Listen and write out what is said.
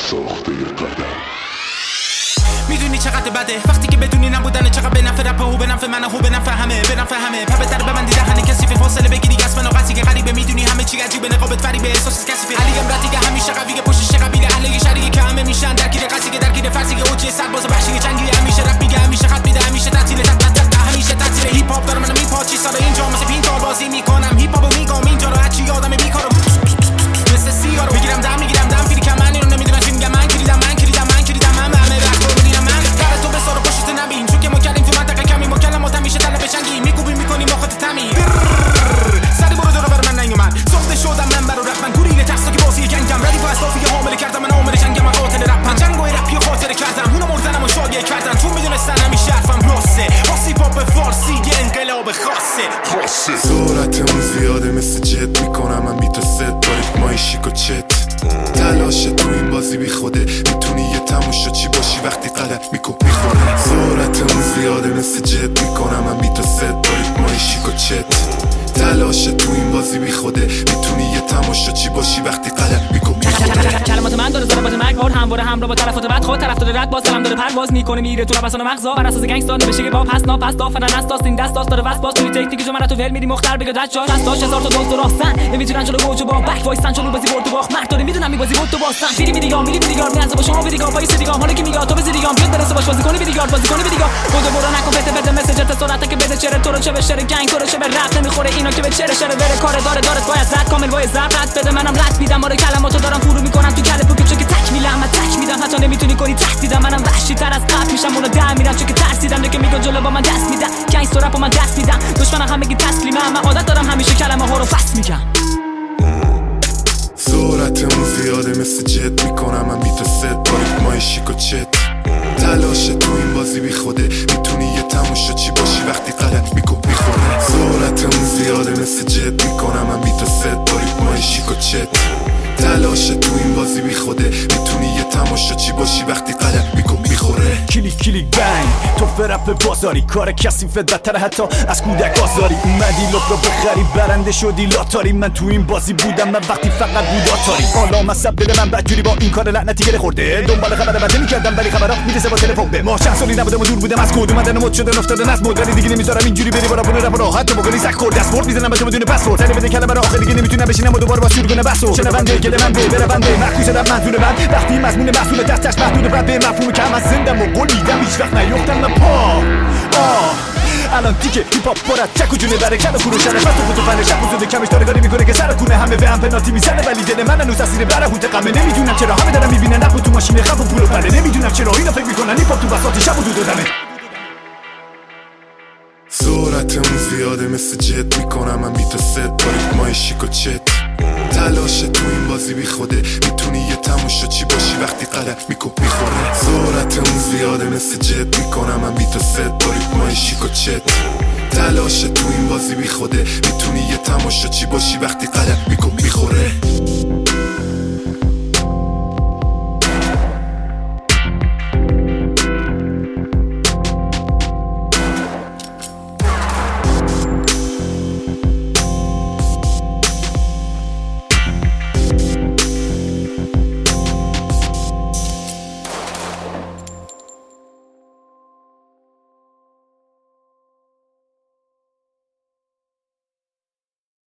ساخته قدم. میدونی چقدر بده وقتی که بدونی نبودن چقدر به نفع رپ و به نفع من و به نفع همه پپه در ببندی دهن کسی فاصله بگیری از من و قصی که غریبه میدونی همه چی عجیبه نقابت فریبه احساس کسی علی امراتی که همیشه قویه پشتش قبیله اهل شریعه که همه میشن درگیر قصی که درگیر فرضی که اوج سرباز وحشی جنگی همیشه رپ میگه همیشه خط میده همیشه تعطیل همیشه تعطیل هیپ هاپ دارم منم میپاچی سال اینجا مثل پینتال بازی میکنم هیپ هاپو میگم اینجا رو هرچی یادم بیکارم مثل سیگارو میگیرم دم فیری کم من اینو نمیدونم چی میگم من کلیدم من همه رپ رو میدونم من در تو به سر و پشت نبین چون که ما کردیم تو منطقه کمی مکلمات همیشه طلب شنگی میکوبیم میکنیم ما خود تمی سری برو دور بر من نیومد ساخته شدم من برو رپ من گوریل ترسا که بازی جنگم ردی فلسفی حامل کردم من عامل جنگم من قاتل رپ من جنگو رپی خاطر کردم اونا مردنمو شاگه کردن چون میدونستن همیشه حرفم راسته واسه پاپ فارسی انقلاب خاصه سرعتمون زیاده مثل جت میکنم من بی تو ست دارید مای شیک و چت تلاشه تو این بازی بی خوده میتونی یه تموشا چی باشی وقتی قلب میخوره سرعتمون زیاده مثل جت میکنم من بی تو ست دارید مای شیک و چت تلاشه تو این بازی بی خوده میتونی یه تماشا چی باشی وقتی قلب میخوره کلمات من داره ضربات مرگوار همواره همراه با طرفات بد خود طرفدار رد باز دلم داره پرواز میکنه میره تو ربسان مغزا بر اساس گنگستر نمیشه که با پس ناپس دافنن است این دست داره واسه باز توی تکنیک جو من تو ول میری مختار بگو رد جا دست داش هزار تا دوست راستن نمیتونن جلو گوجو با بک وایسن چون بازی برد و باخت مرد داره میدونم میبازی برد و باستن فیری میدیگام میرزه با شما میدیگام وایس دیگام حالا کی میگه تو بزیدیگام بیاد برسه باش بازی کنی میدیگام خود برو نکن بده مسیج سرعت که بده چره تو رو چه بشه گنگ تو رو چه به رپ نمیخوره اینا که به چره شره بره کار داره باید زد کامل وای زرد بده منم رد میدم آره کلماتو دارم فرو میکنم تو کله پوک چون که تک میدم حتی نمیتونی کنی تهدیدم منم وحشی تر از قبل میشم اونو در میرم چون که ترسیدم که میگن جلو با من دست میدم گنگستر رپ من دست میدم دشمنم هم میگی تسلیمم من عادت دارم همیشه کلمه ها رو فصل میگم سرعتمون زیاده مثل جت میکنم من بی تو ست دارید مای شیک و چت تلاشه تو این بازی بی خوده میتونی یه تموشا چی باشی وقتی قلب میخوره سرعتمون زیاده مثل جت میکنم من بی تو ست دارید مای شیک و چت تلاشه تو این بازی بی خوده میتونی یه تماشا چی باشی وقتی قلب میخوره کلیک بنگ تو فرپ بازاری کار کسی بدتر حتی از کودک آزاری اومدی لپ رو بخری برنده شدی لاتاری من تو این بازی بودم من وقتی فقط بود آتاری حالا مصب دل من بدجوری با این کار لعنتی گره خورده دنبال خبر بده میکردم ولی خبرها میرسه با تلفن به ما چند سالی نبودم و دور بودم از کد اومدن مد شدن افتادن از مد ولی دیگه نمیذارم اینجوری بری برا رپ راحت تو بکنی زک خورد دست میزنم به تو بدون پسورد تله بده کلمه رو آخر دیگه نمیتونم بشینم و دوباره با شروع کنه بسو شنونده گله من بره بنده محکوم شدم منظور من وقتی مضمون محصول دستش محدود رپ به مفهوم کم از زندم و قلیدم هیچ وقت نیفتم پا الان دیگه هیپ هاپ پر از چک و جونه بره کل و فروشنه فست و فوتو فنه شب و زوده کمش داره کاری میکنه که سر کنه همه به هم پنالتی میزنه ولی دل من هنوز اسیر برهوت غمه نمیدونم چرا همه دارن میبینن نقل تو ماشین خف و پول و پله نمیدونم چرا اینا فکر میکنن هیپ هاپ تو بساط شب و دو دمه سرعتمون زیاده مثل جت میکنم من بی تو ست دارید مای شیک و چت تلاشه تو این بازی بی خوده میتونی یه تموشا چی باشی وقتی قلب میخوره سرعتمون زیاده مثل جت میکنم من بی تو ست دارید مای شیک و چت تلاشه تو این بازی بی خوده میتونی یه تماشا چی باشی وقتی قلب میخوره